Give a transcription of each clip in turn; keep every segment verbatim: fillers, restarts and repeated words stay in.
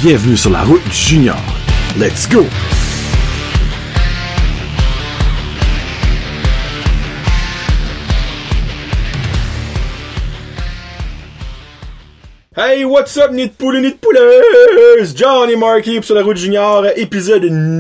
Bienvenue sur la route du junior. Let's go! Hey, what's up, nid de poules et nid de pouleuses? Johnny Marky sur la route junior, épisode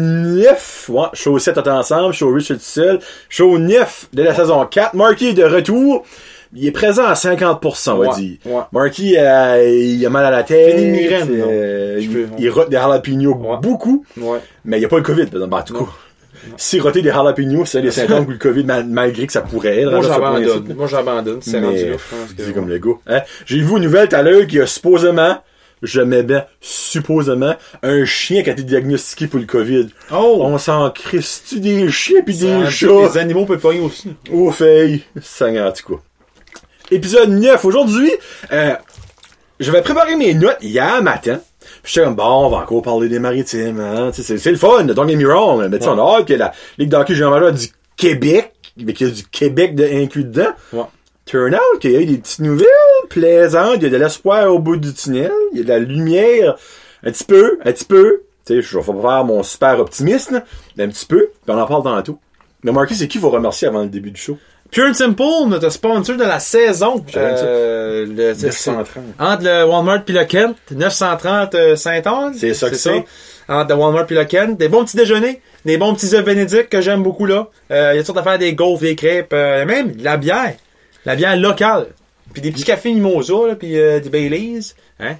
neuf. Ouais, show sept est ensemble, show huit je suis tout seul. Show neuf de la saison quatre. Marky est de retour. Il est présent à cinquante pour cent, on va ouais, dire. Ouais. Marky, euh, il a mal à la tête. Une migraine, euh, il, peux, il rote des jalapenos ouais. beaucoup. Ouais. Mais il n'y a pas le COVID, par exemple. En tout cas. Si roter des jalapenos, c'est les symptômes ou le COVID, malgré que ça pourrait être. Moi, j'abandonne. Moi, j'abandonne. C'est mais, rendu là, je pense que... C'est comme le gars. Hein? J'ai vu une nouvelle tout à l'heure qui a supposément, je mets bien, supposément, un chien qui a été diagnostiqué pour le COVID. Oh! On s'en crisse-tu des chiens pis des chats? Les animaux peuvent pogner aussi. Oh, feuille. Ça en tout cas. Épisode neuf. Aujourd'hui, euh, je vais préparer mes notes hier matin. Puis j'étais comme, bon, on va encore parler des maritimes, hein. C'est, c'est le fun, don't get me wrong. Mais tu sais, on a hâte que la Ligue d'hockey junior du Québec, mais qu'il y a du Québec de inclus dedans. Ouais. Turn out qu'il y a eu des petites nouvelles plaisantes, il y a de l'espoir au bout du tunnel, il y a de la lumière, un petit peu, un petit peu. Tu sais, je vais pas faire mon super optimiste, là, mais un petit peu, puis on en parle tantôt. Mais Marky, c'est qui faut remercier avant le début du show? Pure and Simple, notre sponsor de la saison. Euh, le, neuf cent trente. Entre le Walmart puis le Kent. neuf cent trente Saint-Anne. C'est ça que c'est. Ça. Entre le Walmart puis le Kent. Des bons petits déjeuners. Des bons petits œufs bénédicts que j'aime beaucoup là. Euh, il y a toutes sortes d'affaires, des gaufres, des crêpes. Euh, même de la bière. La bière locale. Puis des petits cafés mimosa, là, puis euh, des Baileys. Hein?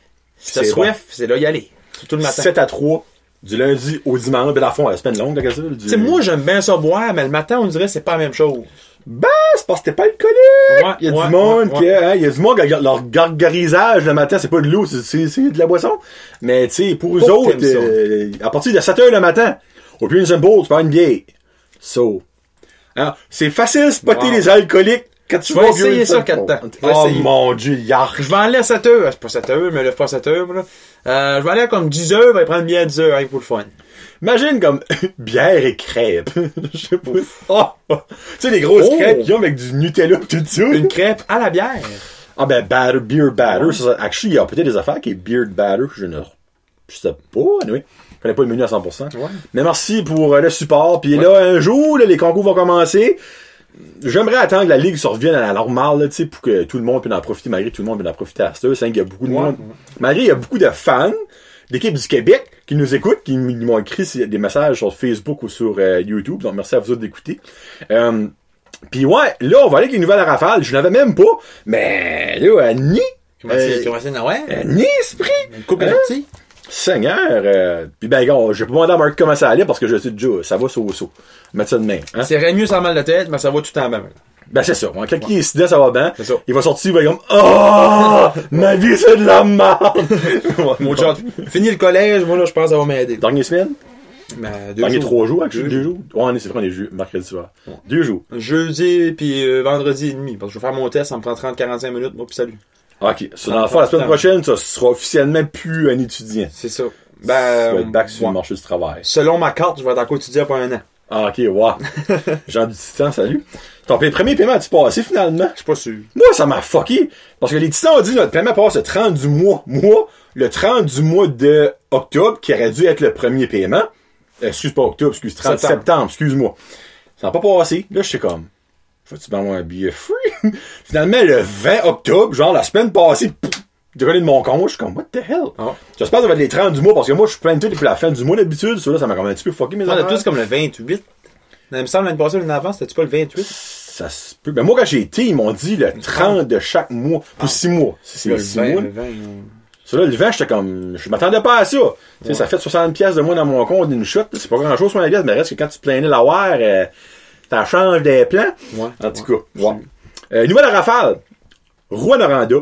Si t'as soif, bon. C'est là y aller. Tout le matin. sept à trois. Du lundi au dimanche. Ben, dans le fond, la semaine longue, la du... Tu sais, moi, j'aime bien ça boire, mais le matin, on dirait que c'est pas la même chose. Ben, c'est parce que t'es pas alcoolique. Ouais, il y a ouais, du monde ouais, qui, ouais. hein, il y a du monde qui, leur gargarisage le matin, c'est pas de l'eau, c'est, c'est, c'est de la boisson. Mais, tu sais, pour eux Faut autres, euh, à partir de sept heures le matin, au plus une simple, tu prends une bière. So. Hein, c'est facile de spotter wow. les alcooliques quand tu vas vas essayer ça quatre temps. Oh mon dieu, yark. Je vais aller à sept heures. C'est pas sept heures, mais lève pas sept heures, là. Euh, je vais aller à comme dix heures, je vais prendre une bière à dix heures, hein, pour le fun. Imagine comme bière et crêpes. Je sais pas. Oh, oh. Tu sais, les grosses oh. crêpes qu'ils ont avec du Nutella et tout ça. Une crêpe à la bière. Ah ben, batter, beer batter. Ouais. Ça, actually, il y a peut-être des affaires qui est beer batter. Je ne je sais pas, anyway. Je connais pas le menu à cent pour cent. Ouais. Mais merci pour euh, le support. Puis ouais. là, un jour, là, les concours vont commencer. J'aimerais attendre que la Ligue se revienne à la normale, là, tu sais, pour que tout le monde puisse en profiter, malgré que tout le monde puisse en profiter à ça. C'est qu'il y a beaucoup de ouais. monde. Malgré il y a beaucoup de fans d'équipe du Québec qui nous écoutent, qui m'ont écrit des messages sur Facebook ou sur euh, YouTube. Donc, merci à vous autres d'écouter. Euh, Puis ouais, là, on va aller avec une nouvelle à rafale. Je n'avais même pas. Mais là, à Ni. Comment c'est, comment c'est Noël? À Ni, esprit. Une coupe de sortie. Seigneur. Euh, Puis ben, gars, j'ai pas demandé à Marc comment ça allait parce que je sais déjà, ça va saut saut. Mettre ça de main. Hein? C'est mieux sans mal de tête, mais ça va tout en bas. Ben, c'est ça. Quand il est incident, ça va bien. C'est ça. Il va sortir, il va être comme, oh! Ma vie, c'est de la merde! Mon chat, fini le collège, moi, là, je pense que ça va m'aider. Dernière semaine? Ben, deux Dernier jours. trois jours, actually, deux, deux jours. Ouais, c'est vrai, on est ju- mercredi soir. Ouais. Deux jours. Jeudi, puis euh, vendredi et demi. Parce que je vais faire mon test, ça me prend trente à quarante-cinq minutes, moi, puis salut. Ok. So, dans le fond, la semaine prochaine, ça sera officiellement plus un étudiant. C'est ça. Ben, tu vas être back sur ouais. le marché du travail. Selon ma carte, je vais être encore étudiant pour un an. Ah, ok, wow. Jean du Titan, salut. Ton premier paiement a-tu passé finalement? Je suis pas sûr. Moi, ça m'a fucké. Parce que les Titans ont dit notre paiement passe le trente du mois. Moi, le trente du mois de octobre, qui aurait dû être le premier paiement. Euh, excuse pas octobre, excuse trente septembre, septembre excuse-moi. Ça n'a pas passé. Là, je sais comme. Faut-tu m'envoyer un billet free? Finalement, le vingt octobre, genre la semaine passée, de de mon compte, je suis comme, what the hell? Oh. J'espère que ça va être les trente du mois, parce que moi, je suis plein de tout depuis la fin du mois d'habitude. Ça, là, ça m'a quand même un petit peu fucké mes affaires. On a tous comme le vingt-huit. Il me semble l'année passée, l'année avant, c'était-tu pas le vingt-huit? Ça se peut. Ben, moi, quand j'ai été, ils m'ont dit le trente de chaque mois. Pour six mois. C'est le six vingt, mois. Le vingt, ça, là, le vingt, j'étais comme, je m'attendais pas à ça. Ouais. Tu sais, ça fait soixante piastres de moins dans mon compte d'une chute. C'est pas grand chose, soixante piastres, mais reste que quand tu te plaignais l'avoir, euh, ça change des plans. Ouais. En tout cas, ouais. Euh, nouvelle à rafale. Rouyn-Noranda,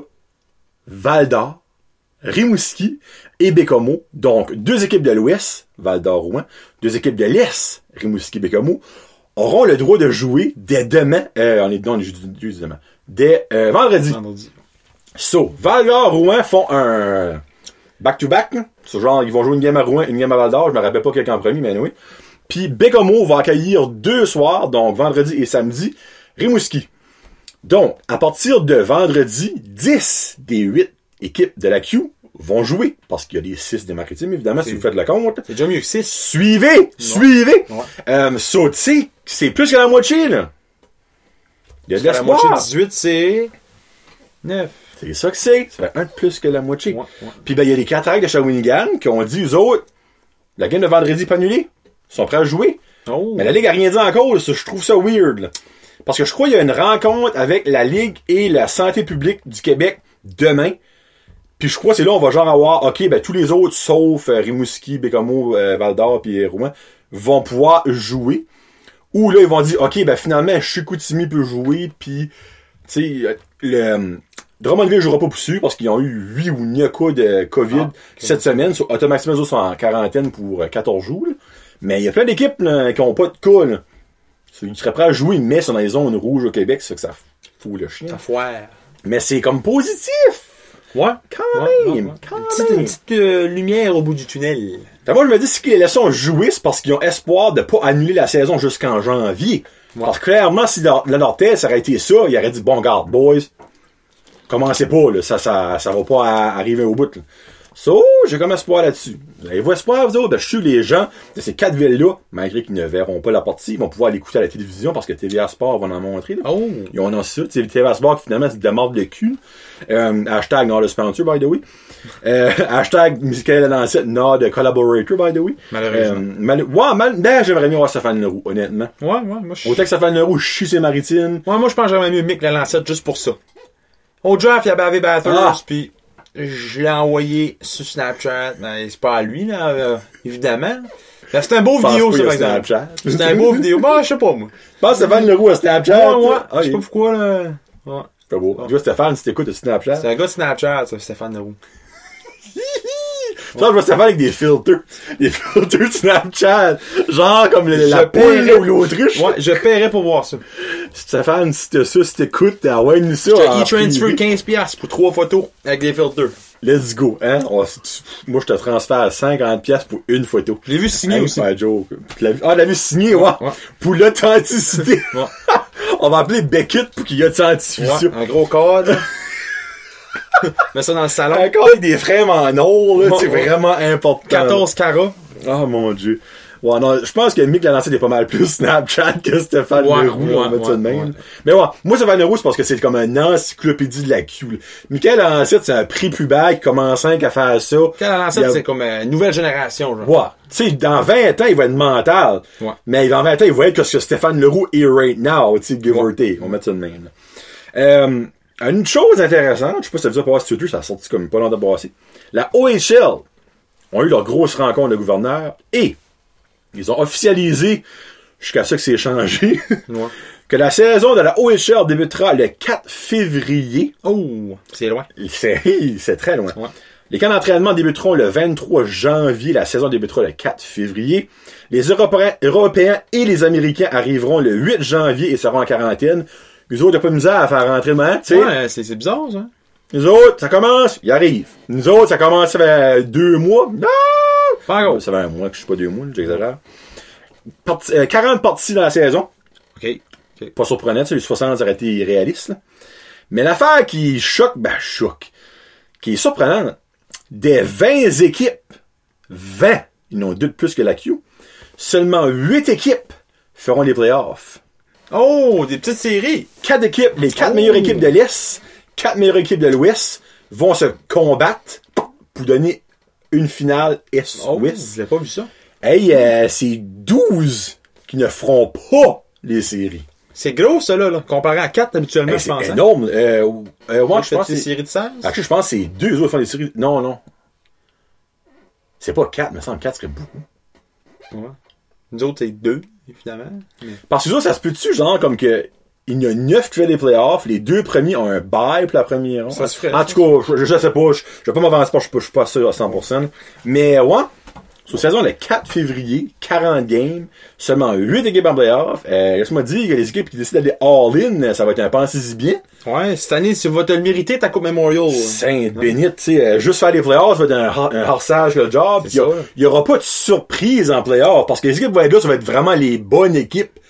Val-d'Or, Rimouski et Bécomo. Donc, deux équipes de l'Ouest, Val-d'Or-Rouen, deux équipes de l'Est, Rimouski-Bécomo, auront le droit de jouer dès demain, euh, on est dans le jeudi demain, dès euh, vendredi. Vendredi. So, Val-d'Or-Rouen font un back-to-back. Ce genre, ils vont jouer une game à Rouen, une game à Val-d'Or. Je me rappelle pas quelqu'un en premier, mais oui. Puis Bécomo va accueillir deux soirs, donc vendredi et samedi, Rimouski. Donc, à partir de vendredi, dix des huit équipes de la Q vont jouer. Parce qu'il y a les six des maritimes, évidemment, c'est... si vous faites le compte. C'est déjà mieux que six. Suivez! Ouais. Suivez! Ouais. Euh, so, tu sais, c'est plus que la moitié, là. Il y a de l'espoir. La moitié de dix-huit, c'est neuf. C'est ça que c'est. Ça fait un de plus que la moitié. Ouais, ouais. Puis ben, il y a les Cataractes de Shawinigan qui ont dit, eux autres, la game de vendredi n'est pas annulée. Ils sont prêts à jouer. Oh. Mais la Ligue a rien dit encore. Ça, je trouve ça weird, là. Parce que je crois qu'il y a une rencontre avec la Ligue et la santé publique du Québec demain. Puis je crois que c'est là on va genre avoir, OK, ben tous les autres, sauf euh, Rimouski, Bécomo, euh, Val-d'Or puis Rouen, vont pouvoir jouer. Ou là, ils vont dire, OK, ben finalement, Chicoutimi peut jouer, puis tu sais, le... Drummondville jouera pas pour parce qu'ils ont eu huit ou neuf cas de COVID ah, okay. cette semaine. So, automatiquement, ils sont en quarantaine pour quatorze jours. Là. Mais il y a plein d'équipes là, qui ont pas de cas. Là. Ils seraient prêts à jouer, mais sont dans les zones rouges au Québec. C'est que ça fout le chien. Ça foire. Mais c'est comme positif. Ouais. Quand ouais, même. Ouais, ouais. Quand une petite, même. Une petite euh, lumière au bout du tunnel. Fait moi, je me dis, si qu'ils les laissent jouer, c'est parce qu'ils ont espoir de pas annuler la saison jusqu'en janvier. Ouais. Parce que clairement, si dans, dans leur tête, ça aurait été ça, ils auraient dit, bon, garde, boys. Commencez pas, là. Ça, ça, ça va pas à, arriver au bout, là. So, j'ai comme espoir là-dessus. Avez-vous espoir, vous autres? Ben, je suis les gens de ces quatre villes-là, malgré qu'ils ne verront pas la partie, ils vont pouvoir l'écouter à la télévision parce que T V A Sport va en montrer, là. Oh! Ils ont annoncé ça. T V A Sport, qui finalement, c'est de la mort de cul. Euh, hashtag not a sponsor, by the way. Euh, hashtag Michael Lancette, not a collaborator, by the way. Malheureusement. Euh, mal... Ouais, mal... ben, j'aimerais mieux voir Stéphane Leroux, honnêtement. Ouais, ouais, moi, je... Autant que Stéphane Leroux chie ses maritimes. Ouais, moi, je pense que j'aimerais mieux Mick Lancette juste pour ça. Au draft, il y a bavé Bathurst, ah. Puis je l'ai envoyé sur Snapchat. Ben, c'est pas à lui, là, euh, évidemment. Ben, c'est un beau vidéo, ça, par exemple. C'est un beau vidéo. Bon, je sais pas, moi. Je pense que Stéphane Leroux à Snapchat. Ouais, ouais. Ah, je sais pas pourquoi, là. Ouais. C'est beau. Tu vois, Stéphane, si t'écoutes de Snapchat. C'est un gars de Snapchat, ça, Stéphane Leroux. Ça, je vois Stéphane avec des filters. Des filters de Snapchat. Genre comme le, la poule ou l'autruche. Ouais, je paierais pour voir ça. Stéphane, si t'as ça, si t'écoutes, t'as ouais, nous ça. Je te e-transfer quinze dollars pour trois photos avec des filters. Let's go, hein. On, moi, je te transfère cinquante dollars pour une photo. Je l'ai vu signé hein, aussi. Pas joke. Ah, l'as vu signé, ouais. ouais. Pour l'authenticité. Ouais. On va appeler Beckett pour qu'il authentifie ça. Ouais, un gros code. Mets ça dans le salon. Encore avec des frames en or, là, bon, c'est ouais. vraiment important. quatorze carats. Oh mon dieu. Ouais, non, je pense que Mick Lancette est pas mal plus Snapchat que Stéphane ouais, Leroux, ouais, on va mettre ouais, ça de même. Ouais. Mais ouais, moi Stéphane Leroux, c'est parce que c'est comme un encyclopédie de la Q. Michael Lancette, c'est un prépubère qui commence à faire ça. Michael Lancette, a... c'est comme une nouvelle génération, genre. Ouais. Tu sais, dans vingt ans, il va être mental. Ouais. Mais dans vingt ans, il va être ce que Stéphane Leroux est right now, tu sais, give or take. On va mettre ça de même. Euh, Une chose intéressante, je sais pas si ça veut dire pas sur Twitter, ça a sorti comme pas longtemps de passer. La O H L ont eu leur grosse rencontre de gouverneurs et ils ont officialisé, jusqu'à ça que c'est changé, ouais. que la saison de la O H L débutera le quatre février. Oh, c'est loin. C'est, c'est très loin. Ouais. Les camps d'entraînement débuteront le vingt-trois janvier. La saison débutera le quatre février. Les Européens, Européens et les Américains arriveront le huit janvier et seront en quarantaine. Nous autres, il n'y a pas de misère à faire rentrer le moment, tu sais. Ouais, c'est, c'est bizarre, ça. Nous autres, ça commence, ils arrivent. Nous autres, ça commence, ça fait deux mois. Non! Pas gros. Ça fait un mois que je suis pas deux mois, j'exagère. Parti, euh, quarante parties dans la saison. OK. okay. Pas surprenant, tu sais, les soixante auraient été irréalistes, là. Mais l'affaire qui choque, ben, choque. Qui est surprenante. Des vingt équipes, vingt, ils n'ont deux de plus que la Q. Seulement huit équipes feront les playoffs. Oh, des petites séries. Quatre équipes, les quatre oh. meilleures équipes de l'Est, quatre meilleures équipes de l'Ouest vont se combattre pour donner une finale Est-Ouest. Oh, j'ai pas vu ça. Hey, euh, c'est douze qui ne feront pas les séries. C'est gros, ça, là, là, comparé à quatre habituellement, hey, je pense. C'est énorme. Euh, euh, moi, je pense que c'est des séries de seize. Actually, je pense que c'est deux autres qui font des séries. Non, non. C'est pas quatre, mais ça, quatre serait beaucoup. Ouais. Nous autres, c'est deux, évidemment. Mais... Parce que ça, ça se peut-tu, genre, comme que il y a neuf qui fait des playoffs, les deux premiers ont un bye pour la première. Ça se ferait. En tout cas, je, je sais pas, je, je vais pas m'avancer, je, je, je suis pas sûr à cent pour cent. Mais, ouais. Sur saison, le quatre février, quarante games, seulement huit équipes en playoff. Euh, laisse-moi dire que les équipes qui décident d'aller all-in, ça va être un pensez-y bien. Ouais, cette année, tu vas te le mériter, ta Coupe Memorial. Sainte bénite, tu sais, juste faire les playoffs, ça va être un, un horsage le job. Il y aura pas de surprise en playoff, parce que les équipes vont être là, ça va être vraiment les bonnes équipes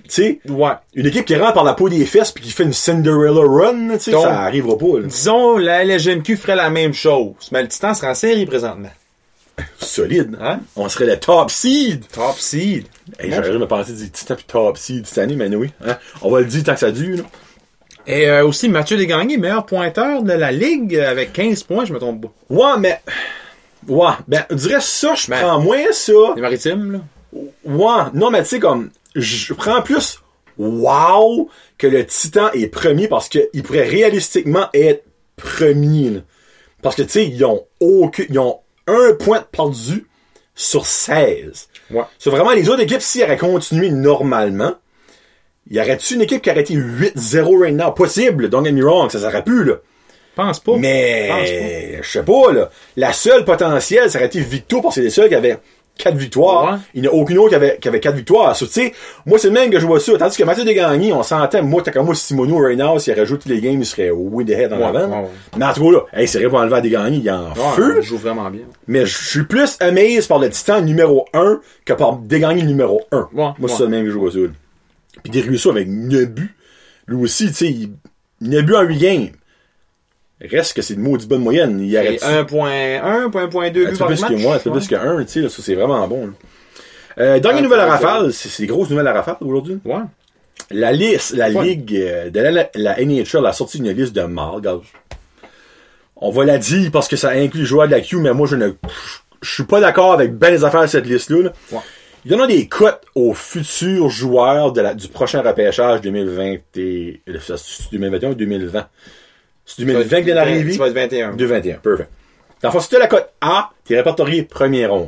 sais, Ouais. une équipe qui rentre par la peau des fesses puis qui fait une Cinderella run, tu sais, Donc, ça arrivera pas, là. Disons, la L G M Q ferait la même chose. Mais le Titan serait en série présentement. Solide. Hein? On serait le top seed. Top seed. Hey, j'aurais jamais pensé dire Titan puis top seed cette année, mais oui. Hein? On va le dire tant que ça dure, là. Et euh, aussi, Mathieu Desgagnés, meilleur pointeur de la Ligue, avec quinze points, je me trompe pas. Ouais, mais... Ouais, ben, je dirais ça, je Ben, prends moins ça. Les Maritimes, là. Ouais, non, mais tu sais, comme, je prends plus wow que le Titan est premier parce qu'il pourrait réalistiquement être premier, là. Parce que, tu sais, ils ont aucun, ils ont un point de perdu sur seize. Ouais. C'est vraiment les autres équipes, s'ils auraient continué normalement, y aurait-tu une équipe qui aurait été huit zéro right now? Possible, don't get me wrong, ça s'aurait pu, là. Pense pas. Mais, je sais pas, là. La seule potentielle, ça aurait été Victo parce que c'est les seuls qui avaient quatre victoires. Ouais. Il n'y en a aucune autre qui avait, qui avait quatre victoires. So, tu sais, moi, c'est le même que je vois ça. Tandis que Mathieu Desgagnés, on s'entend, moi, t'as comme moi, Simoneau, right now, s'il rajoute tous les games, il serait way the head en Ouais, avant. ouais, ouais. Mais en tout cas, là, hey, c'est vrai pour enlever à Desgagnés, il est en Ouais, feu. il joue vraiment bien. Mais je suis plus amazed par le Titan numéro un que par Desgagnés numéro un. Ouais, moi, ouais. c'est ça le même que je vois ça. Là. Puis des ruisseaux avec neuf buts. Lui aussi, tu sais, il neuf buts en huit games. Reste que c'est une maudite bonne moyenne. Il arrête un point un, un point deux buts par plus match. que moi, un peu plus que un, tu sais, là, ça, c'est vraiment bon. Là. Euh, dernière Un nouvelle à point rafale, c'est, c'est des grosses nouvelles à rafale aujourd'hui. Ouais. La liste, la Ouais. ligue euh, de la, la N H L a sorti une liste de marques. Regarde. On va la dire parce que ça inclut les joueurs de la Q, mais moi, je ne, je suis pas d'accord avec ben les affaires de cette liste-là. Là. Ouais. Il y en a des cotes aux futurs joueurs de la, du prochain repêchage deux mille vingt et, c'est deux mille vingt et un ou deux mille vingt? C'est deux mille vingt qui vient d'arriver? Ça va être vingt et un. deux mille vingt et un, parfait. Dans le fond, si tu as la cote A, t'es répertorié première ronde.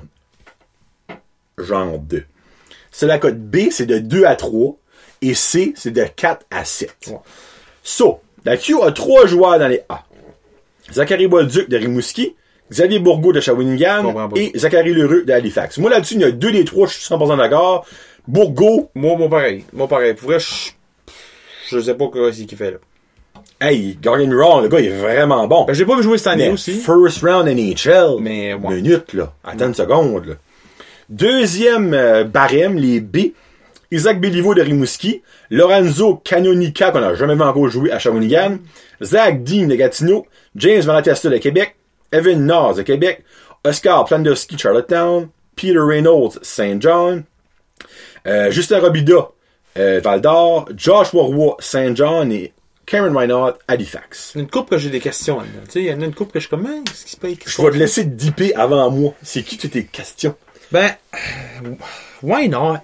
Genre deux. Si la cote B, c'est de deux à trois. Et C, c'est de quatre à sept. Ouais. So, la Q a trois joueurs dans les A. Zachary Bolduc de Rimouski, Xavier Bourgault de Shawinigan et Zachary Lheureux de Halifax. Moi, là-dessus, il y a deux des trois, je suis cent pour cent d'accord. Bourgault. Moi, moi, pareil. Moi, pareil. Pour vrai, je, je sais pas quoi c'est qu'il fait, là. Hey, don't get me wrong, le gars, il est vraiment bon. Ben, j'ai pas vu jouer cette année Mais aussi. first round N H L. Mais, ouais. Minute, là. Attends une seconde, là. Deuxième euh, barème, les B. Isaac Béliveau de Rimouski. Lorenzo Canonica, qu'on n'a jamais vu encore jouer à Shawinigan. Zach Dean de Gatineau. James Malatesta de Québec. Evan Naz de Québec. Oscar Plandowski, Charlottetown. Peter Reynolds, Saint John. Euh, Justin Robida, euh, Val-d'Or. Joshua Roy, Saint John et Cameron Reinhardt, Halifax. Il y a une couple que j'ai des questions là-dedans. Tu sais, il y en a une couple que je suis comme, hein, qu'est-ce qui se passe? Je vais te laisser dipper avant moi. C'est qui toutes tes questions? Ben, euh, why not?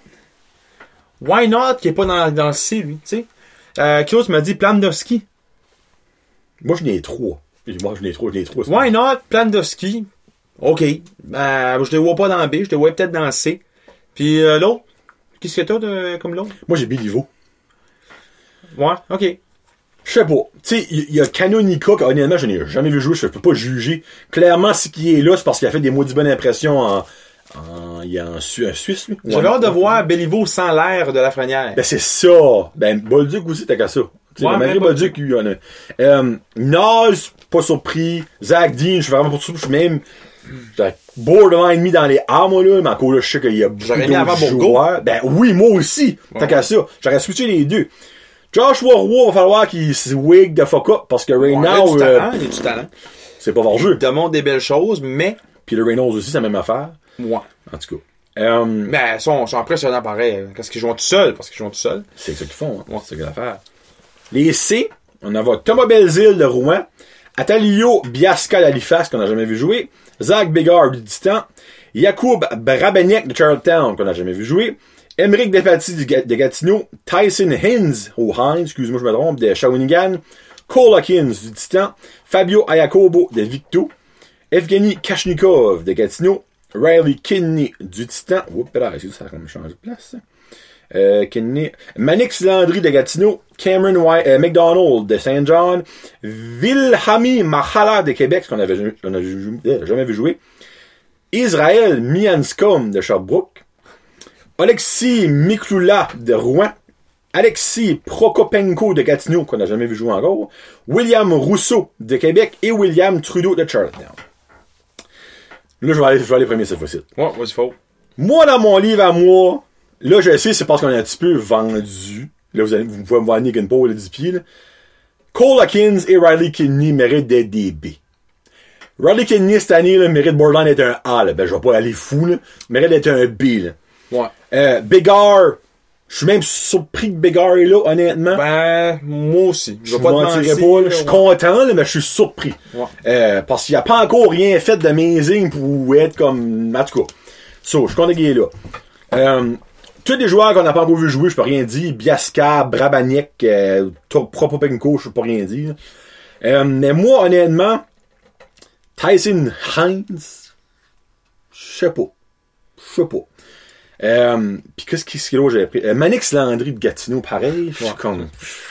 Why not qui est pas dans, dans le C, lui, tu sais? Euh, Klaus m'a dit Plandowski. Moi, je n'ai trois. Moi, je n'ai trois, je n'ai trois. Why not? Plandowski. OK. Ben, je les vois pas dans le B, je les vois peut-être dans le C. Puis euh, l'autre? Qu'est-ce que t'as de, comme l'autre? Moi, j'ai Béliveau. Ouais, OK. Je sais pas. Tu sais, il y, y a Canonica, que honnêtement, je n'ai jamais vu jouer, je peux pas juger. Clairement, si qui est là, c'est parce qu'il a fait des maudites bonnes impressions en, en, il est en, Su- en Suisse, lui. J'avais Ouais. hâte de voir Béliveau sans l'air de Lafrenière. Ben, c'est ça. Ben, Bolduc aussi, t'as qu'à ça. Tu sais, Ouais, malgré mais Bolduc, il y en a. Euh, Naz, pas surpris. Zach Dean, je suis vraiment pas surpris. Je suis même, j'ai borderline mis dans les A, moi, là. Mais encore là, je sais qu'il y a beaucoup J'aurais mis avant d'autres Bourgault. joueurs. Ben, oui, moi aussi. Ouais. T'as qu'à ça. J'aurais switché les deux. Joshua Roy, va falloir qu'il se wig de fuck up parce que right Ouais, il y a now, du euh, talent, il y a du talent. c'est pas voir jeu. Il demande des belles choses, mais, Peter Reynolds aussi, c'est la même affaire. ouais. En tout cas. Euh, Mais, ils sont, sont impressionnants pareil. Parce qu'ils jouent tout seuls, parce qu'ils jouent tout seuls. c'est ça qu'ils font, hein. Ouais. C'est ça qu'il y a à faire. Les C, on a Thomas Belzile de Rouen, Atalio Biasca d'Halifax, qu'on n'a jamais vu jouer, Zach Bégard du Titan, Yacoub Brabenec de Charlottetown, qu'on n'a jamais vu jouer, Émeric Despatie de Gatineau, Tyson Hines, ou Hines, excuse-moi, je me trompe, de Shawinigan, Cole Hawkins du Titan, Fabio Ayakobo de Victo, Evgeny Kashnikov de Gatineau, Riley Kinney du Titan, oups, là, ça a comme changé de place, ça. Euh, Kinney, Manix Landry de Gatineau, Cameron White, euh, McDonald de Saint John, Wilhami Mahala de Québec, ce qu'on avait, on avait euh, jamais vu jouer, Israël Mianscom de Sherbrooke, Alexis Miklula de Rouen, Alexis Prokopenko de Gatineau, qu'on n'a jamais vu jouer encore, William Rousseau de Québec et William Trudeau de Charlottetown. Là, je vais aller, je vais aller premier cette fois-ci. Ouais, ouais, c'est faux. Moi, dans mon livre à moi, Là, je sais, c'est parce qu'on a un petit peu vendu. Là, vous, allez, vous pouvez me voir Nick and Paul à dix pieds. Là. Cole Hawkins et Riley Kidney méritent d'être des B. Riley Kidney, cette année, là, mérite borderline d'être un A. Là. Ben, je vais pas aller fou. Là. Mérite d'être un B. Là. Ouais. Euh, Bigard, je suis même surpris que Bigard est là, honnêtement. Ben, moi aussi. Je vais pas te mentir pas. Là. Je suis content, là, mais je suis surpris. Ouais. Euh, parce qu'il n'y a pas encore rien fait d'amazing pour être comme... En tout cas. So, je suis content qu'il est là. Euh, tous les joueurs qu'on n'a pas encore vu jouer, je peux rien dire. Biasca, Brabaniek, euh, Propopenko, je peux pas rien dire. Euh, mais moi, honnêtement, Tyson Hines, je sais pas. Je sais pas. Euh, pis qu'est-ce qu'il y a là j'avais pris? Euh, Manix Landry de Gatineau, pareil. Je suis comme...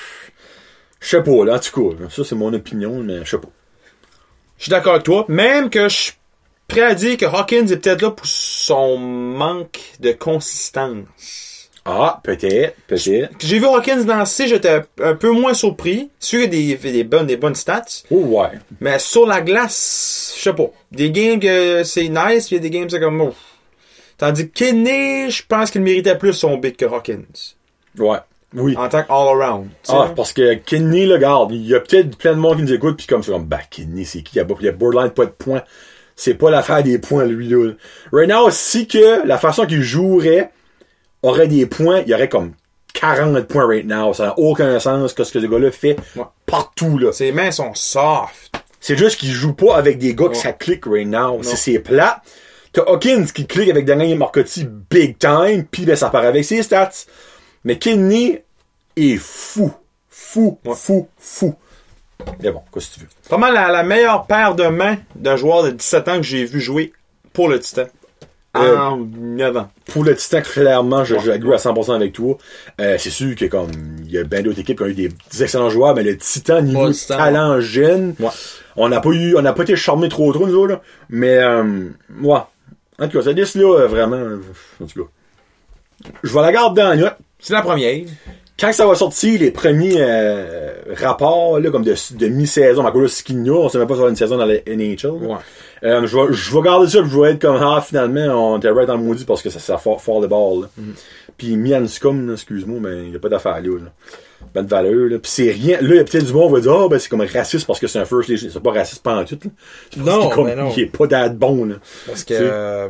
Je sais pas, là, en tout cas. Ça, c'est mon opinion, mais je sais pas. Je suis d'accord avec toi. Même que je suis prêt à dire que Hawkins est peut-être là pour son manque de consistance. Ah, peut-être, peut-être. J'ai vu Hawkins danser, j'étais un peu moins surpris. Sûr qu'il y a des, des, bonnes, des bonnes stats. Oh, ouais. Mais sur la glace, je sais pas. Des games que c'est nice, pis il y a des games c'est comme... Oh. Tandis que Kidney, je pense qu'il méritait plus son beat que Hawkins. Ouais. Oui. En tant qu'all-around. Ah, parce que Kidney, là, regarde, il y a peut-être plein de monde qui nous écoute, pis comme c'est comme, bah, Kidney, c'est qui? Il y a, il y a borderline pas de points. C'est pas l'affaire des points, lui, là. Right now, si que la façon qu'il jouerait aurait des points, il y aurait comme quarante points right now. Ça n'a aucun sens que ce que ce gars-là fait ouais. Partout, là. Ses mains sont soft. C'est juste qu'il joue pas avec des gars ouais. que ça clique right now. Non. C'est, c'est plat. T'as Hawkins qui clique avec Daniel Marcotti big time, pis ben ça part avec ses stats. Mais Kidney est fou. Fou, ouais. fou, fou. Mais bon, qu'est-ce que tu veux? Pas mal la, la meilleure paire de mains d'un joueur de dix-sept ans que j'ai vu jouer pour le Titan. Euh, en neuf ans. Pour le Titan, clairement, je, ouais. j'agree à cent pour cent avec toi. Euh, c'est sûr que comme il y a bien d'autres équipes qui ont eu des, des excellents joueurs, mais le Titan, niveau ouais, Titan, talent ouais. jeune, ouais. on n'a pas eu, on n'a pas été charmés trop trop, nous autres, là. Mais, euh, ouais. En tout cas, cette liste-là, vraiment, en tout cas. Je vais la garder dans la note. C'est la première. Quand ça va sortir, les premiers euh, rapports, là, comme de, de mi-saison, à cause de Skinner, on sait même pas si ça va une saison dans la N H L. Ouais. Euh, je vais, je vais garder ça, puis je vais être comme, ah, finalement, on était right dans le maudit parce que ça, ça fort, fort de ball, là. Mm-hmm. Puis Mianscom, excuse-moi, mais il n'y a pas d'affaire là, là. Ben de valeur, là. Pis c'est rien, là, il y a peut-être du monde qui va dire, ah, oh, ben, c'est comme raciste parce que c'est un first nation. C'est pas raciste pendant tout, là. Non, comme, mais non. Il est pas d'ad bon, là. Parce que, euh,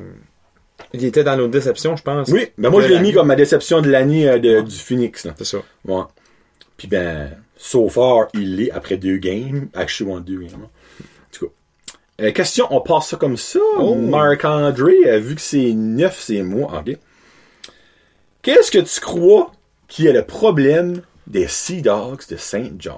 il était dans nos déceptions, je pense. Oui, ben moi, je l'ai mis comme ma déception de l'année euh, de, ouais. du Phoenix, là. C'est ça. Ouais. Pis ben, so far, il l'est après deux games. Actually, one, deux games. En tout cas. Euh, question, on passe ça comme ça. Oh. Marc-André, euh, vu que c'est neuf, c'est moi. Ok. Qu'est-ce que tu crois qui est le problème des Sea Dogs de Saint John?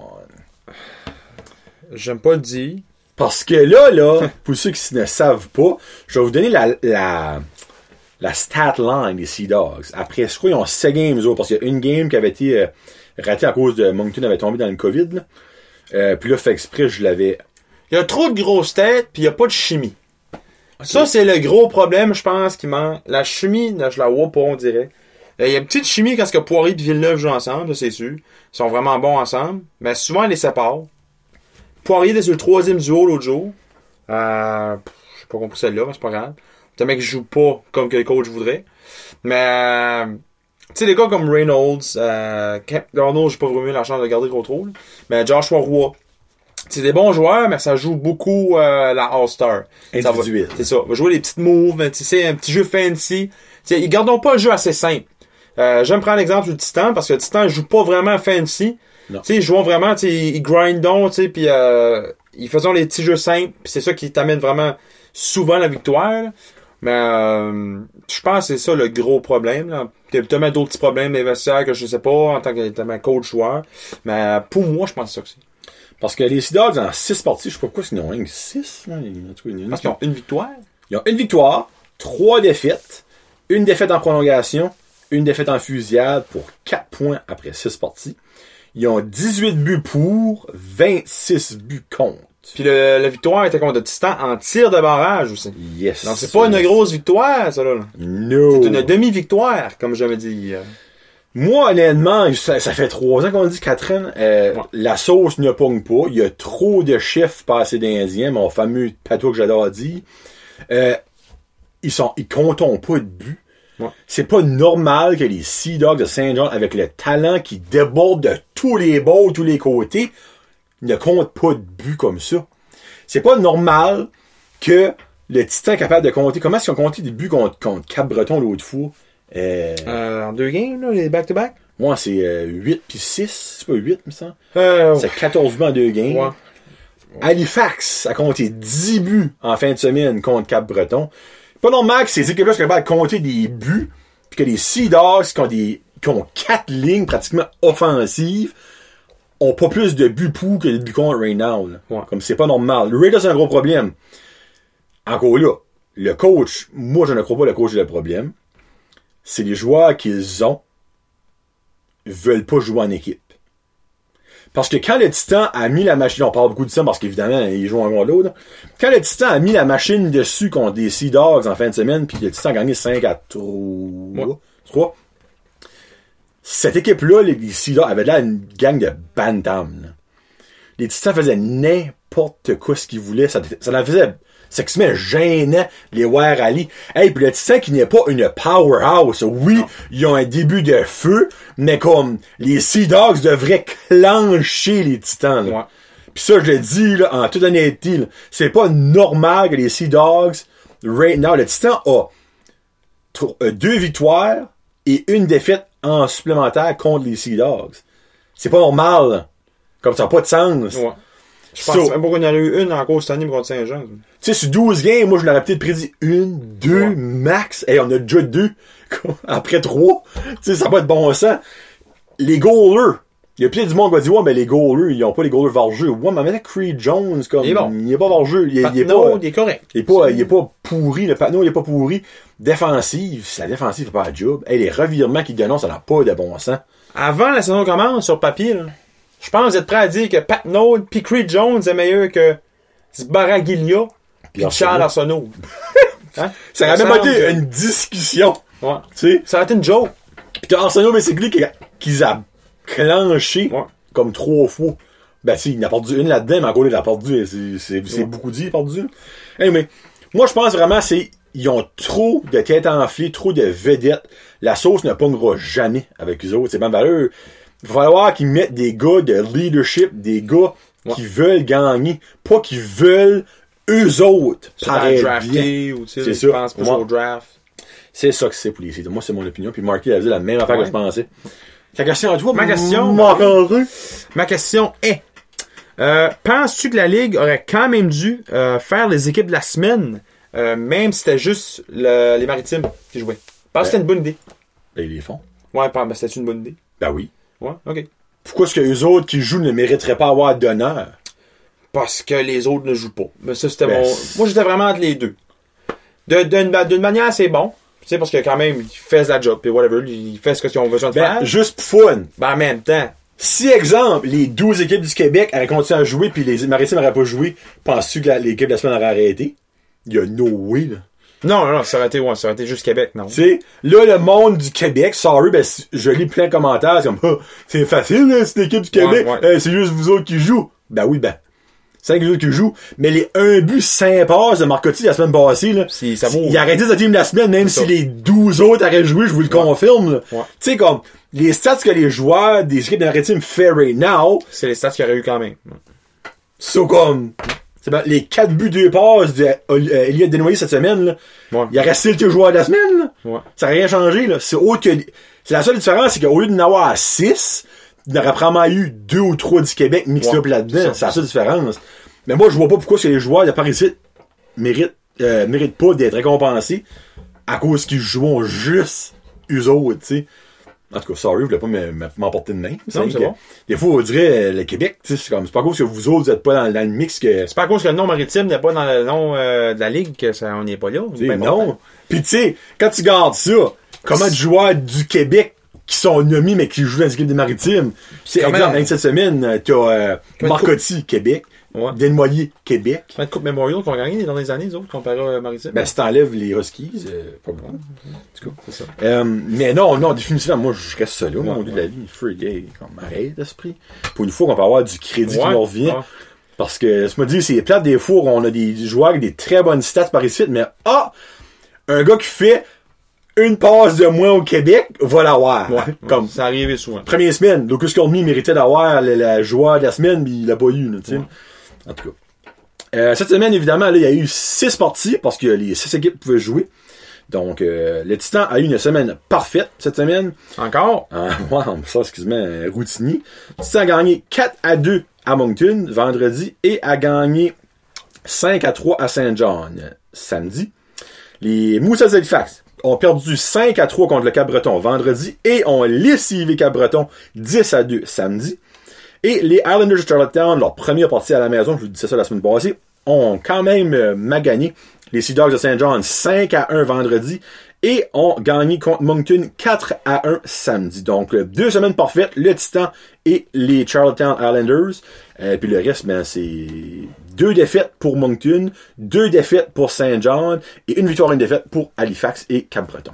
J'aime pas le dire. Parce que là, là, pour ceux qui ne savent pas, je vais vous donner la, la, la stat line des Sea Dogs. Après, je crois qu'ils ont sept games, eux, parce qu'il y a une game qui avait été euh, ratée à cause de Moncton avait tombé dans le COVID. Là. Euh, puis là, fait exprès, je l'avais... Il y a trop de grosses têtes, puis il n'y a pas de chimie. Okay. Ça, c'est le gros problème, je pense, qui manque. La chimie, là, je la vois pas, on dirait. Il y a une petite chimie quand ce que Poirier et Villeneuve jouent ensemble, ça, c'est sûr. Ils sont vraiment bons ensemble. Mais souvent, ils les séparent. Poirier était sur le troisième duo l'autre jour. Euh, je sais pas compris celle-là, mais c'est pas grave. C'est un mec qui joue pas comme que le coach voudrait. Mais, euh, tu sais, des gars comme Reynolds, euh, Reynolds, j'ai pas vraiment eu la chance de garder le contrôle. Mais Joshua Roy. C'est des bons joueurs, mais ça joue beaucoup euh, la All-Star. Individuel. C'est ça. On va jouer les petites moves, tu sais, un petit jeu fancy. T'sais, ils gardent pas un jeu assez simple. Euh, j'aime prendre l'exemple du Titan, parce que le Titan joue pas vraiment fancy. Tu sais, ils jouent vraiment, tu sais, ils grindent, tu sais, puis euh, ils font les petits jeux simples, pis c'est ça qui t'amène vraiment souvent la victoire. Là. Mais euh, je pense que c'est ça le gros problème. Là. Il y a peut-être d'autres petits problèmes d'investisseurs que je sais pas en tant que coach joueur. Mais pour moi, je pense que c'est ça aussi. Parce que les Sea Dogs, en six parties, je sais pas pourquoi ils en ont rien que six. Parce qu'ils ont une victoire. Ils ont une victoire, trois défaites, une défaite en prolongation, une défaite en fusillade pour quatre points après six parties. Ils ont dix-huit buts pour, vingt-six buts contre. Puis le, la victoire était contre le Titan en tir de barrage aussi. Yes. Donc c'est pas une grosse victoire, ça là. No. C'est une demi-victoire, comme j'avais dit. Moi, honnêtement, ça, ça fait trois ans qu'on dit Catherine, euh, ouais. La sauce ne pogne pas. Il y a trop de chefs passés d'Indien, mon fameux patois que j'adore dire. Euh, ils sont, ils comptent pas de buts. Ouais. C'est pas normal que les Sea Dogs de Saint-John, avec le talent qui déborde de tous les bords, tous les côtés, ne comptent pas de buts comme ça. C'est pas normal que le Titan est capable de compter. Comment est-ce qu'ils ont compté des buts contre, contre Cap-Breton l'autre fois? Euh... Euh, en deux games, là, les back-to-back? Moi, c'est euh, huit puis six. C'est pas huit, me semble. Euh, c'est quatorze buts en deux games. Ouais. Halifax a compté dix buts en fin de semaine contre Cap-Breton. Pas normal que ces équipes-là soient capables de compter des buts, puis que les Sea Dogs, qui ont, des, qui ont quatre lignes pratiquement offensives, ont pas plus de buts pour que de buts contre right now. Ouais. Comme c'est pas normal. Le Raiders, c'est un gros problème. Encore là, le coach, moi, je ne crois pas que le coach est le problème. C'est les joueurs qu'ils ont veulent pas jouer en équipe. Parce que quand le Titan a mis la machine, on parle beaucoup de ça parce qu'évidemment, ils jouent un contre l'autre. Quand le Titan a mis la machine dessus contre des Sea Dogs en fin de semaine, puis le Titan a gagné cinq à trois, cette équipe-là, les, les Sea Dogs, avait là une gang de bantam. Là. Les Titans faisaient n'importe quoi ce qu'ils voulaient. Ça, ça leur faisait sexuellement gênant, les voir aller. Hey, puis le Titan qui n'est pas une powerhouse. Oui, non. Ils ont un début de feu, mais comme les Sea Dogs devraient clencher les Titans. Là. Ouais. Puis ça, je le dis là, en toute honnêteté, là, c'est pas normal que les Sea Dogs, right now, le Titan a t- deux victoires et une défaite en supplémentaire contre les Sea Dogs. C'est pas normal. Là. Comme ça n'a pas de sens. Ouais. Je pense so, même pas qu'on en a eu une encore cette année contre Saint-Jean. Tu sais, sur douze games, moi, je l'aurais peut-être prédit une, deux, ouais. max. Et hey, on a déjà deux. Après trois. Tu sais, ça va être bon sens. Les goalers. Il y a plein du monde qui va dire, ouais, mais les goalers, ils ont pas les goalers vargeux. Ouais, mais maintenant, Creed Jones, comme, il est, bon. il est pas vargeux. Il, il est pas, il est correct. Il est pas, il est pas pourri. Le Patnaud, il est pas pourri. Défensive, la défensive fait pas la job. Hey, les revirements qu'ils donnent, ça n'a pas de bon sens. Avant la saison commence, sur papier, là. Je pense que vous êtes prêts à dire que Pat Node pis Creed Jones est meilleur que Zbaragilia pis Charles Arsenault. Hein? Ça aurait même été une discussion. Ouais. Tu sais? Ça aurait été une joke. Pis t'as Arsenault, mais c'est lui qu'ils a clenché ouais. comme trois fois. Ben si, il en a perdu une là-dedans, mais encore il a perdu. C'est, c'est, c'est ouais. beaucoup dit, il a perdu. Hey, mais moi je pense vraiment c'est ils ont trop de têtes enflées, trop de vedettes. La sauce ne pongera jamais avec eux autres. C'est bien valeur. Il va falloir qu'ils mettent des gars de leadership, des gars ouais. qui veulent gagner, pas qui veulent eux autres drafter ou tu sais, je pense pas au draft. C'est ça que c'est pour les sites. Moi, c'est mon opinion. Puis Marky a dit la même affaire ouais. que je pensais. Ta question à toi, ma question, ma, ma question est euh, penses-tu que la Ligue aurait quand même dû euh, faire les équipes de la semaine, euh, même si c'était juste le, les Maritimes qui jouaient? Pense ben, que c'était une bonne idée. Ben, ils les font. Ouais, ben, c'était une bonne idée. Ben oui. Ouais, ok. Pourquoi est-ce que les autres qui jouent ne mériteraient pas avoir d'honneur? Parce que les autres ne jouent pas. Mais ça, c'était ben, mon... Moi, j'étais vraiment entre les deux. De, d'une, d'une manière, c'est bon. Tu sais, parce que quand même, ils font la job, puis whatever, ils font ce qu'ils ont besoin de ben, faire. Juste pour fun. Ben, en même temps. Si, exemple, les douze équipes du Québec auraient continué à jouer, puis les Maritimes n'auraient pas joué, penses-tu que la, l'équipe de la semaine aurait arrêté? Il y a no way, là. Non, non, ça aurait été, ouais, ça aurait été juste Québec, non. Tu sais, là, le monde du Québec, sorry, ben, je lis plein de commentaires, c'est comme, oh, c'est facile, là, c'est l'équipe du Québec, ouais, ouais. Euh, c'est juste vous autres qui jouent. Ben oui, ben. C'est les autres qui jouent. Mais les un but cinq passes de Marcotti la semaine passée, là. Si, ça vaut. Il aurait dit sa team la semaine, même si ça. Les douze autres auraient joué, je vous le ouais. confirme, là. Ouais. Tu sais, comme, les stats que les joueurs des équipes de Maritimes fait right now. C'est les stats qu'il y aurait eu quand même. C'est so, comme, c'est ben, les quatre buts deux passes de euh, Elliott Desnoyers cette semaine, là. Ouais. Il aurait still été le joueur de la semaine, là. Ouais. Ça n'a rien changé, là. C'est autre que, c'est la seule différence, c'est qu'au lieu d'en avoir six, il aurait probablement eu deux ou trois du Québec mixés ouais. up là-dedans. C'est la seule différence. Mais moi, je vois pas pourquoi que les joueurs de Paris méritent, euh, méritent pas d'être récompensés à cause qu'ils jouent juste eux autres, tu sais. En tout cas, sorry, je voulais pas m'emporter de main. Non, c'est bon. Des fois, on dirait le Québec, tu sais, c'est comme, c'est pas à cause que vous autres, vous êtes pas dans, dans le mix que... C'est pas à cause que le nom maritime n'est pas dans le nom euh, de la Ligue que ça, on n'est pas là. C'est non. Pis tu sais, quand tu gardes ça, comment de joueurs du Québec qui sont nommés mais qui jouent dans les équipes des Maritimes. C'est exemple, même cette semaine, t'as euh, Marcotti, Québec. Ouais. Desnoyers, Québec. La Coupe Memorial qu'on a gagné dans les années, les autres, comparé à Maritime. Ben, si t'enlèves les Huskies, euh, pas bon. En tout cas, c'est ça. Euh, mais non, non, définitivement, moi, je reste seul, là, ouais, mon ouais. Dieu de la vie. Free gay, comme arrête d'esprit. Pour une fois qu'on peut avoir du crédit ouais. qui nous revient. Ouais. Parce que, je me dis, c'est plate des fois où on a des joueurs avec des très bonnes stats par ici, mais, ah! Un gars qui fait une passe de moins au Québec, va l'avoir. Ouais, comme ça arrivait souvent. Première semaine, Lucas Cormier méritait d'avoir la, la joie de la semaine, mais il l'a pas eu, tu sais. Ouais. En tout cas. Euh, cette semaine, évidemment, là, il y a eu six parties, parce que les six équipes pouvaient jouer. Donc, euh, le Titan a eu une semaine parfaite, cette semaine. Encore? Ah, wow, ça, excuse-moi, routinier. Le Titan a gagné quatre à deux à Moncton, vendredi, et a gagné cinq à trois à Saint John, samedi. Les Moussets d'Halifax ont perdu cinq à trois contre le Cap-Breton vendredi et ont lessivé Cap-Breton dix à deux samedi. Et les Islanders de Charlottetown, leur première partie à la maison, je vous disais ça la semaine passée, ont quand même euh, magané les Sea Dogs de Saint John cinq à un vendredi et ont gagné contre Moncton quatre à un samedi. Donc, euh, deux semaines parfaites, le Titan et les Charlottetown Islanders. Euh, puis le reste, ben, c'est deux défaites pour Moncton, deux défaites pour Saint John et une victoire et une défaite pour Halifax et Cap-Breton.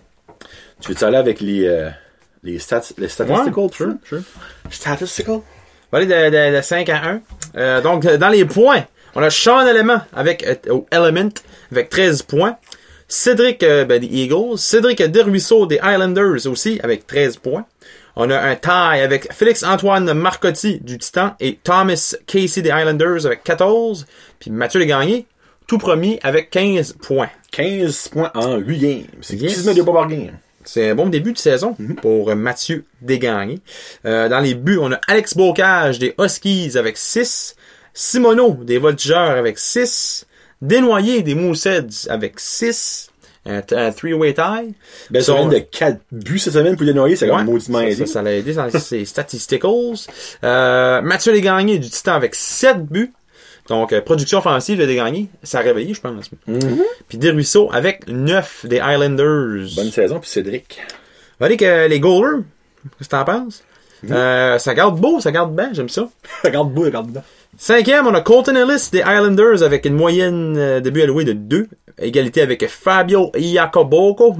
Tu veux-tu aller avec les, euh, les, stats, les statistical? Ouais, sure, sure. Statistical? On va aller de, de, de cinq à un. Euh, donc, dans les points, on a Sean Element avec, euh, au Element avec treize points. Cédric, euh, ben, des Eagles. Cédric Desruisseaux des Islanders aussi avec treize points. On a un tie avec Félix-Antoine Marcotti du Titan et Thomas Casey des Islanders avec quatorze. Puis Mathieu Legagné, tout premier avec quinze points. quinze points en huit games. C'est yes. quinze de pas par game. C'est un bon début de saison mm-hmm. pour Mathieu Desgagnés. Euh, dans les buts, on a Alex Bocage des Huskies avec six. Simoneau des Voltigeurs avec six. Desnoyers des Mooseheads avec six. Un, un three-way tie. Ben, ça vient de quatre buts cette semaine pour Desnoyers. C'est ouais, comme mauditement aidé. Ça, ça l'a aidé dans ses statisticals. Euh, Mathieu Desgagnés du Titan avec sept buts. Donc, euh, production offensive de Desgagnés, ça a réveillé, je pense. Mm-hmm. Puis Desruisseaux avec neuf des Islanders. Bonne saison, puis Cédric. On va dire que les goalers, qu'est-ce que t'en penses? Mm-hmm. Euh, ça garde beau, ça garde bien, j'aime ça. Ça garde beau, ça garde bien. Cinquième, on a Colton Ellis des Islanders avec une moyenne de buts alloués de deux. Égalité avec Fabio Iacoboco.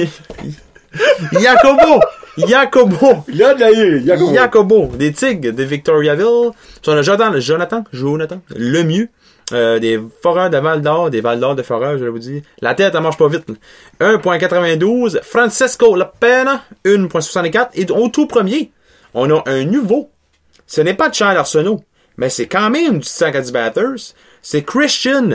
Jacobo! Jacobo! Il y a de la Jacobo. Jacobo, des Tigres de Victoriaville. Puis on a Jonathan, Jonathan, Jonathan, le mieux. Euh, des Foreurs de Val-d'Or, des Val-d'Or de Foreurs, je vais vous dire. La tête, elle marche pas vite. un virgule quatre-vingt-douze. Francesco Lapena, un virgule soixante-quatre. Et au tout premier, on a un nouveau. Ce n'est pas Charles Arsenault, mais c'est quand même du Titan Acadie Batters. C'est Christian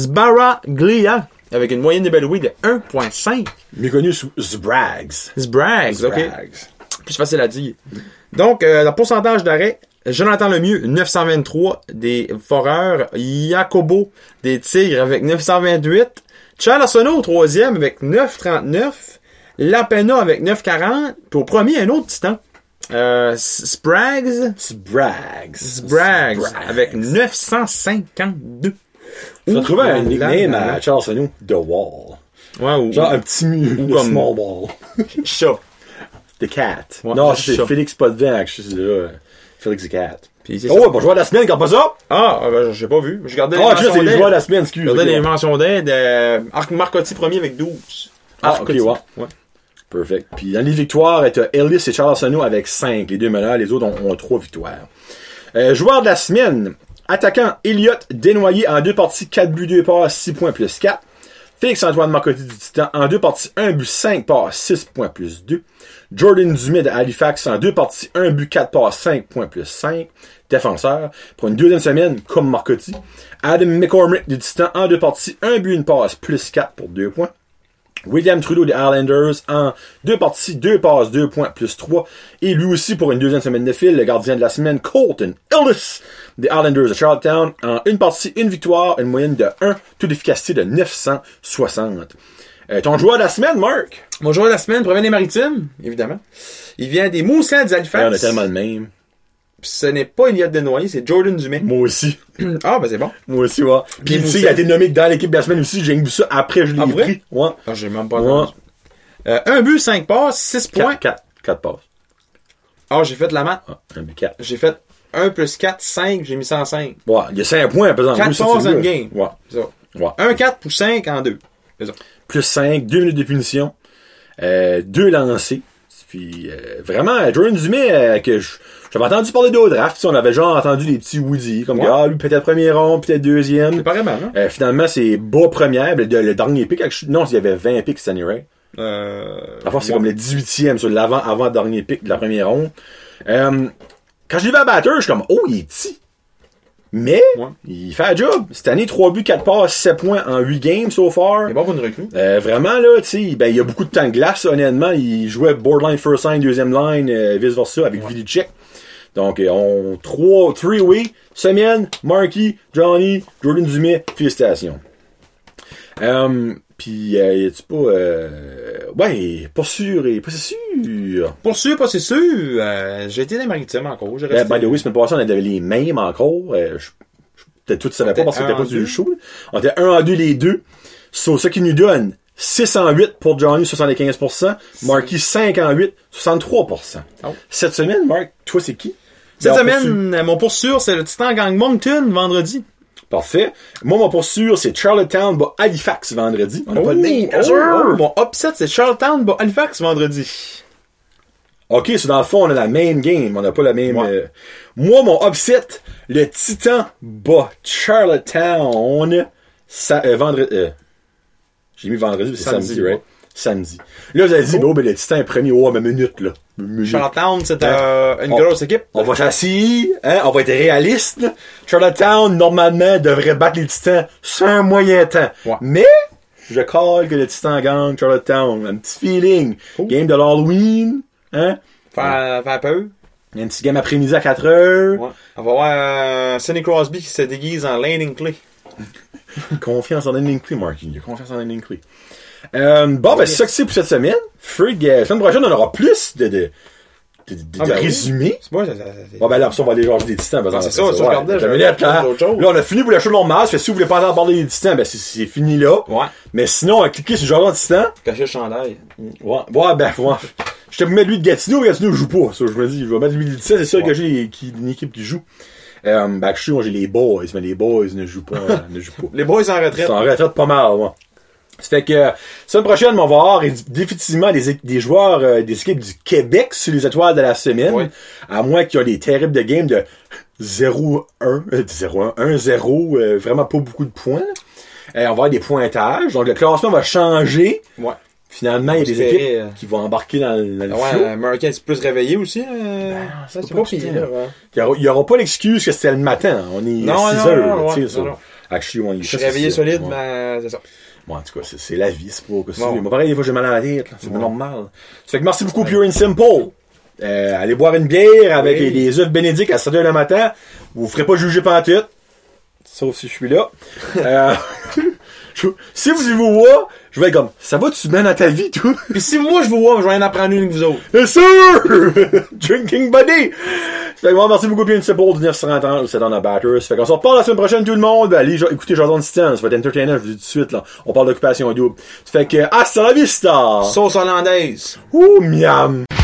Sbaraglia, avec une moyenne de buts alloués de un virgule cinq. Mieux connu sous Zbrags. Zbrags, Zbrags. OK. Plus facile à dire. Donc, euh, le pourcentage d'arrêt, Jonathan Lemieux, neuf cent vingt-trois des Foreurs. Jacobo des Tigres avec neuf cent vingt-huit. Charles Arsenault au troisième avec neuf virgule trente-neuf. Lapena avec neuf virgule quarante. Puis au premier, un autre Titan. Euh, Sprags. Sprags. Sprags. Avec neuf cent cinquante-deux. Tu vas trouver un nickname à Charles Arsenault, The Wall. Ouais, ou, genre un petit mur, ou le comme small wall. Chat. The Cat. Ouais, non, c'est chat. Félix Potvin, c'est là. Félix the Cat. Puis c'est oh, ouais, bon joueur de la semaine, quand pas ça? Ah, ben, j'ai pas vu. J'ai gardé les oh, mentions d'aide. Ah, juste les joueurs de la semaine, excuse. J'ai gardé les mentions d'aide. Euh, Marcotti premier avec douze. Ah, ok, ouais. ouais. Perfect. Puis dans les victoires, t'as Ellis et Charles Arsenault avec cinq. Les deux meneurs, les autres ont, ont trois victoires. Euh, joueur de la semaine. Attaquant Elliott Desnoyers en deux parties, quatre buts, deux passes, six points plus quatre. Félix-Antoine Marcotti du Titan en deux parties, un but, cinq passes, six points plus deux. Jordan Dumais de Halifax en deux parties, un but, quatre passes, cinq points plus cinq. Défenseur. Pour une deuxième semaine, comme Marcotti. Adam McCormick du Titan en deux parties, un but, une passe, plus quatre pour deux points. William Trudeau des Islanders en deux parties, deux passes, deux points, plus trois. Et lui aussi, pour une deuxième semaine de fil, le gardien de la semaine, Colton Ellis des Islanders de Charlottetown en une partie, une victoire, une moyenne de un, taux d'efficacité de neuf cent soixante. Euh, ton joueur de la semaine, Marc? Mon joueur de la semaine provient des Maritimes, évidemment. Il vient des Moussets d'Halifax. Ouais, on a tellement le même. Ce n'est pas Elliott Desnoyers, c'est Jordan Dumais. Moi aussi. Ah, ben c'est bon. Moi aussi, ouais. Puis tu sais, il a été nommé dans l'équipe de la semaine aussi. J'ai vu ça après, je l'ai après? pris. Ouais. Ah, j'ai même pas ouais. euh, Un but, cinq passes, six points. quatre. quatre passes. Ah, j'ai fait la maths. Ah, un but, quatre. J'ai fait un plus quatre, cinq, j'ai mis cent cinq. Ouais, il y a cinq points, par exemple. quatre passes en game. Ouais. C'est ça. Ouais. un, quatre pour cinq en deux. C'est ça. Plus cinq, deux minutes de punition. Euh, deux lancés. Puis, euh, vraiment, Jordan Dumais, euh, que je, j'avais entendu parler de au draft, on avait genre entendu des petits Woody, comme ouais. que, ah, lui, peut-être premier rond, peut-être deuxième. C'est pas vraiment, non? Euh, finalement, c'est bas première, le, le dernier pick, non, il y avait vingt picks cette année, right? Euh, Enfin, c'est moi. comme le dix-huitième sur l'avant, avant-dernier pick de la première ronde. Euh, quand je l'ai vu à batteur, je suis comme, oh, il est petit. Mais, ouais. il fait la job. Cette année, trois buts, quatre passes, sept points en huit games so far. Il est bon pour une recrue. Euh, vraiment, là, tu sais, ben, il y a beaucoup de temps de glace, honnêtement. Il jouait borderline first line, deuxième line, euh, vice-versa, avec ouais. Vidicek. Donc, euh, on, trois, three-way, semaine, Marky, Johnny, Jordan Dumais, félicitations. Euh, pis, euh, y a-tu pas, euh, ouais, pas sûr et pas c'est sûr. Pour sûr, pas c'est sûr. Euh, j'ai été dans les maritimes encore. J'ai resté... Ben, by the way, semaine passée, on avait les mêmes encore. Euh, je, je, peut-être tout savais pas parce que c'était pas du show. On était un en deux les deux. So, ce qui nous donne six en huit pour Johnny, soixante-quinze pour cent. Marky, cinq en huit, soixante-trois pour cent. Oh. Cette semaine, Marc, toi, c'est qui? Cette semaine, poursuit. Mon poursuivre, c'est le Titan Gang Moncton, vendredi. Parfait. Moi, mon poursuivre, c'est Charlottetown bat Halifax vendredi. On n'a oh, pas de name. Oh, oh, mon upset, c'est Charlottetown bat Halifax vendredi. OK, c'est dans le fond, on a la même game. On n'a pas la même... Ouais. Euh... Moi, mon upset, le Titan bat Charlottetown sa... euh, vendredi... Euh... J'ai mis vendredi, c'est samedi, samedi right? Samedi. Là, vous avez dit, oh. bon, ben, le Titan est premier. Oh, mais minute, là. Minute. Charlottetown, c'est euh, une on, grosse équipe. On va s'asseoir, hein, on va être réaliste, là. Charlottetown, normalement, devrait battre les Titans sur un moyen temps. Ouais. Mais, je colle que le Titan gagne Charlottetown. Un petit feeling. Oh. Game de l'Halloween, hein. Faire, faire peur. Il y a un petit game après-midi à quatre heures. Ouais. On va voir euh, Sidney Crosby qui se déguise en Landing Clay. Confiance en Landing Clay, Marky. Il a confiance en Landing Clay. Euh, bon, ben, c'est ça que c'est pour cette semaine. Frig, euh, la semaine prochaine, on aura plus de, de, de, de, ah, ben de résumés. Oui. Moi, ça, ça, bon, ben, là, après ça, on va aller jaser des Titans. Ah, c'est ça, ça, ouais, ça ouais, là, là, on a fini pour la show de long masse. Si vous voulez pas entendre parler des Titans, ben, c'est, c'est fini là. Ouais. Mais sinon, cliquez sur Jardin de Titans. Cacher le chandail. Ouais, ouais, ben, ouais. Je te mets lui de Gatineau, Gatineau joue pas. Ça, je me dis, je vais mettre lui de Titans, c'est sûr ouais. que j'ai qui, une équipe qui joue. Euh, ben, je suis, moi, j'ai les boys, mais les boys ne jouent pas, euh, ne jouent pas. Les boys en retraite. Ils sont en retraite pas mal, ouais. Ça fait que, semaine prochaine, on va avoir définitivement des, des joueurs euh, des équipes du Québec sur les étoiles de la semaine. Oui. À moins qu'il y ait des terribles de games de zéro un, euh, zéro un, un zéro, euh, vraiment pas beaucoup de points. Euh, on va avoir des pointages. Donc, le classement va changer. Ouais. Finalement, il y a des équipes euh... qui vont embarquer dans, dans le ouais, flow. American est plus réveillé aussi. Euh... Ben, ça, c'est pas fini. Il n'y aura pas l'excuse que c'était le matin. On est à six heures. Tu sais, Actually, on Je suis réveillé ça, solide, ouais. mais c'est ça. Bon, en tout cas, c'est, c'est la vie, c'est pas que bon. Moi, pareil, des fois, j'ai mal à la tête, là. C'est bon. normal. Ça fait que merci beaucoup, Pure and Simple. Euh, allez boire une bière avec oui. les œufs bénédicts à sept heures le matin. Vous vous ferez pas juger pantoute. Sauf si je suis là. euh, je, si vous y vous vois, je vais être comme, ça va, tu mènes à ta vie, toi? Pis si moi je vous vois, je vais rien apprendre une que vous autres. Yes, sir! Drinking buddy! Ça fait que moi, merci beaucoup, Pure and Simple, du neuf cent trente, c'est dans la batters. Ça fait qu'on se reparle la semaine prochaine, tout le monde. Ben, allez, écoutez Jason Titan, ça va être entertainant, je vous dis tout de suite, là. On parle d'occupation double. Ça fait que, hasta la vista! Sauce hollandaise. Ouh, miam!